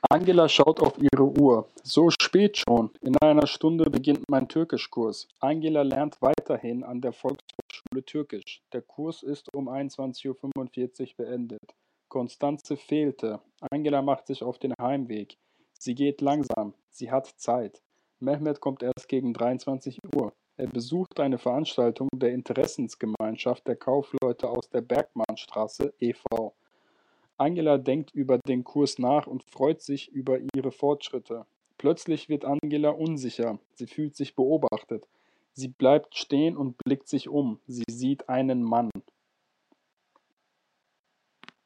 Angela schaut auf ihre Uhr. So spät schon. In einer Stunde beginnt mein Türkischkurs. Angela lernt weiterhin an der Volkshochschule Türkisch. Der Kurs ist um 21:45 Uhr beendet. Constanze fehlte. Angela macht sich auf den Heimweg. Sie geht langsam. Sie hat Zeit. Mehmet kommt erst gegen 23 Uhr. Er besucht eine Veranstaltung der Interessensgemeinschaft der Kaufleute aus der Bergmannstraße e.V. Angela denkt über den Kurs nach und freut sich über ihre Fortschritte. Plötzlich wird Angela unsicher. Sie fühlt sich beobachtet. Sie bleibt stehen und blickt sich um. Sie sieht einen Mann.